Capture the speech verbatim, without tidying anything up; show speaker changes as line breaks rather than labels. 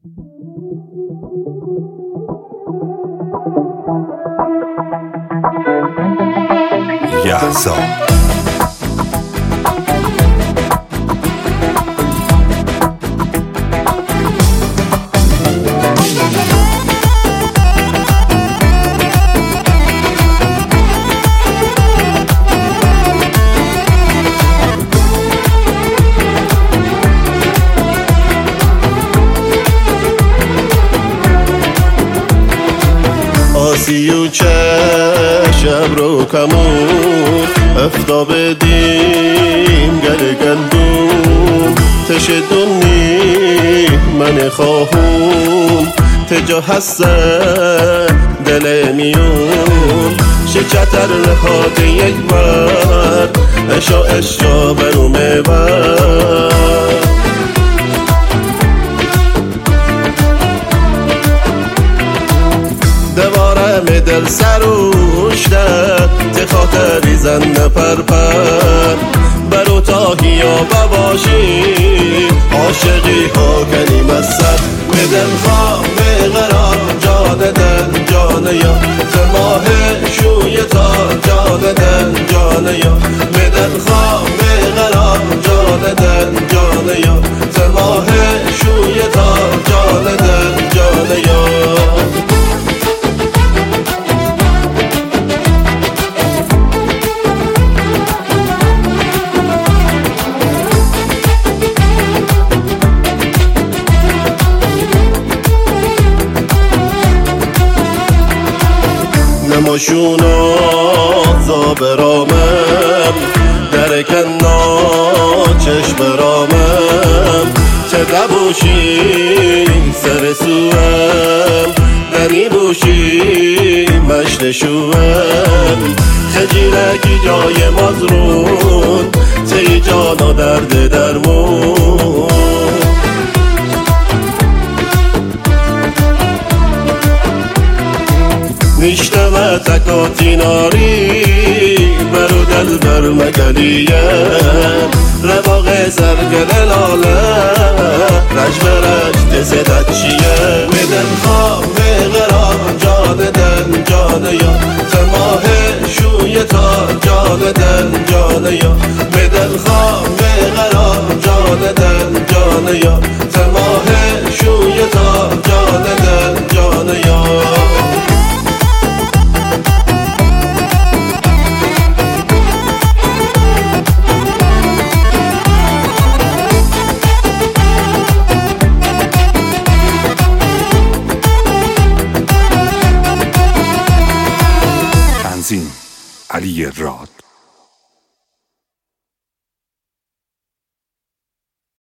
یحزا آسی و چشم رو کمون افتاب دیم گل گندون تش دونی من خواهون تجا هسته دل میون شکتر نهاد یک بر اشا اشا برومه بر دوارم دل سروشته ته خاطری زن پر پر برو تاهی یا بباشی عاشقی ها کنیم از سر بدل خواه قرار جان دل جان یا زماه شوی تا جان دل جان یا بدل خواه قرار جان دل جان یا زماه شوی تا جان دل جان یا نماشونا زابرامم درکنا چشم برامم چه دبوشی سر سوام دنی بوشی مشت شوام خجیرکی جای مزرون تی جانا درد درمون نشتم تکاتی ناری برو دل بر مگلیه رواق سرگل لاله رش برش تزدت چیه بدن خواه قرار جان دل جان یا تماه شوی تا جان دل جان یا بدن خواه قرار جان دل جان یا تماه شوی تا جان دل جان یا علی راد.